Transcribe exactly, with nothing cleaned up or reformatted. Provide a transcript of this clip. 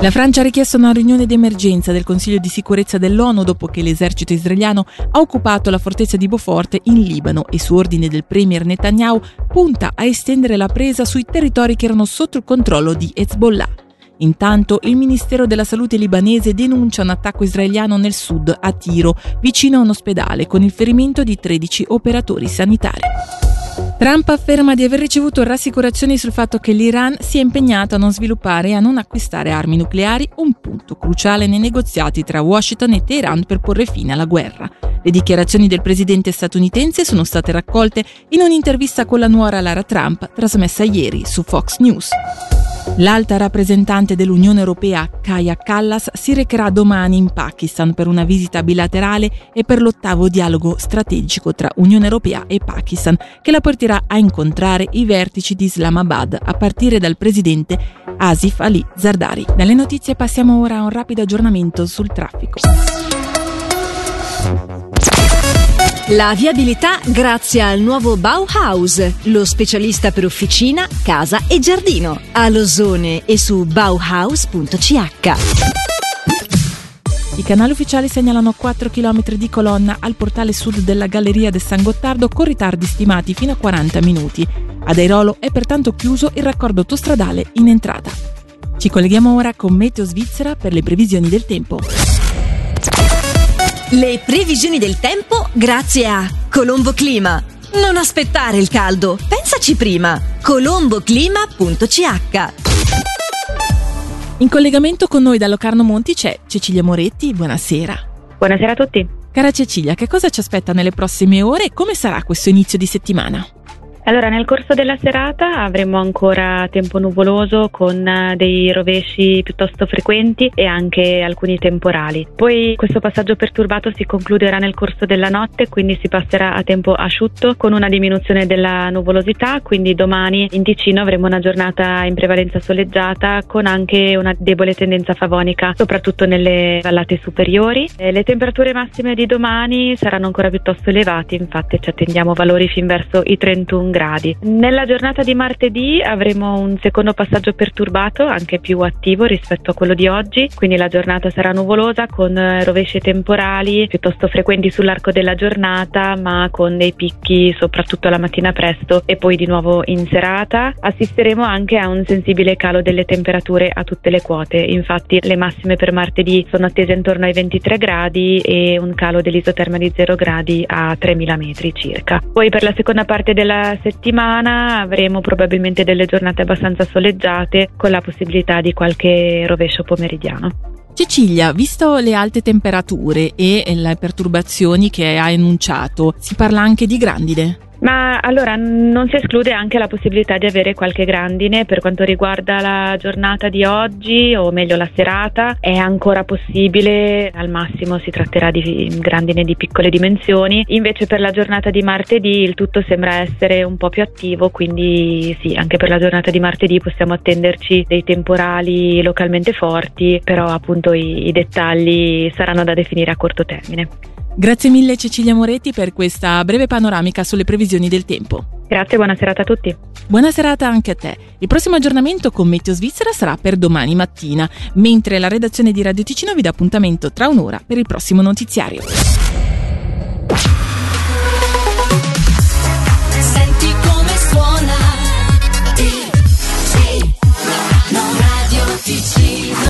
La Francia ha richiesto una riunione d'emergenza del Consiglio di sicurezza dell'ONU dopo che l'esercito israeliano ha occupato la fortezza di Beaufort in Libano e, su ordine del premier Netanyahu, punta a estendere la presa sui territori che erano sotto il controllo di Hezbollah. Intanto il Ministero della Salute libanese denuncia un attacco israeliano nel sud, a Tiro, vicino a un ospedale, con il ferimento di tredici operatori sanitari. Trump afferma di aver ricevuto rassicurazioni sul fatto che l'Iran sia impegnato a non sviluppare e a non acquistare armi nucleari, un punto cruciale nei negoziati tra Washington e Teheran per porre fine alla guerra. Le dichiarazioni del presidente statunitense sono state raccolte in un'intervista con la nuora Lara Trump, trasmessa ieri su Fox News. L'alta rappresentante dell'Unione Europea, Kaja Kallas, si recherà domani in Pakistan per una visita bilaterale e per l'ottavo dialogo strategico tra Unione Europea e Pakistan, che la porterà a incontrare i vertici di Islamabad a partire dal presidente Asif Ali Zardari. Dalle notizie passiamo ora a un rapido aggiornamento sul traffico. La viabilità grazie al nuovo Bauhaus, lo specialista per officina, casa e giardino. A Losone e su bauhaus punto c h. I canali ufficiali segnalano quattro chilometri di colonna al portale sud della Galleria del San Gottardo con ritardi stimati fino a quaranta minuti. Ad Airolo è pertanto chiuso il raccordo autostradale in entrata. Ci colleghiamo ora con Meteo Svizzera per le previsioni del tempo. Le previsioni del tempo grazie a Colombo Clima. Non aspettare il caldo, pensaci prima. colombo clima punto c h. In collegamento con noi da Locarno Monti c'è Cecilia Moretti, buonasera. Buonasera a tutti. Cara Cecilia, che cosa ci aspetta nelle prossime ore e come sarà questo inizio di settimana? Allora, nel corso della serata avremo ancora tempo nuvoloso con dei rovesci piuttosto frequenti e anche alcuni temporali. Poi questo passaggio perturbato si concluderà nel corso della notte, quindi si passerà a tempo asciutto con una diminuzione della nuvolosità, quindi domani in Ticino avremo una giornata in prevalenza soleggiata con anche una debole tendenza favonica, soprattutto nelle vallate superiori. E le temperature massime di domani saranno ancora piuttosto elevate, infatti ci attendiamo valori fin verso i trentuno gradi. Nella giornata di martedì avremo un secondo passaggio perturbato, anche più attivo rispetto a quello di oggi, quindi la giornata sarà nuvolosa con rovesci temporali piuttosto frequenti sull'arco della giornata, ma con dei picchi soprattutto la mattina presto e poi di nuovo in serata. Assisteremo anche a un sensibile calo delle temperature a tutte le quote, infatti le massime per martedì sono attese intorno ai ventitré gradi e un calo dell'isoterma di zero gradi a tremila metri circa. Poi per la seconda parte della settimana avremo probabilmente delle giornate abbastanza soleggiate con la possibilità di qualche rovescio pomeridiano. Cecilia, visto le alte temperature e le perturbazioni che hai enunciato, si parla anche di grandine? Ma allora non si esclude anche la possibilità di avere qualche grandine per quanto riguarda la giornata di oggi, o meglio la serata. È ancora possibile, al massimo si tratterà di grandine di piccole dimensioni. Invece per la giornata di martedì il tutto sembra essere un po' più attivo, quindi sì, anche per la giornata di martedì possiamo attenderci dei temporali localmente forti, però appunto i, i dettagli saranno da definire a corto termine. Grazie mille Cecilia Moretti per questa breve panoramica sulle previsioni del tempo. Grazie, buona serata a tutti. Buona serata anche a te. Il prossimo aggiornamento con Meteo Svizzera sarà per domani mattina, mentre la redazione di Radio Ticino vi dà appuntamento tra un'ora per il prossimo notiziario. Senti come suona Radio Ticino.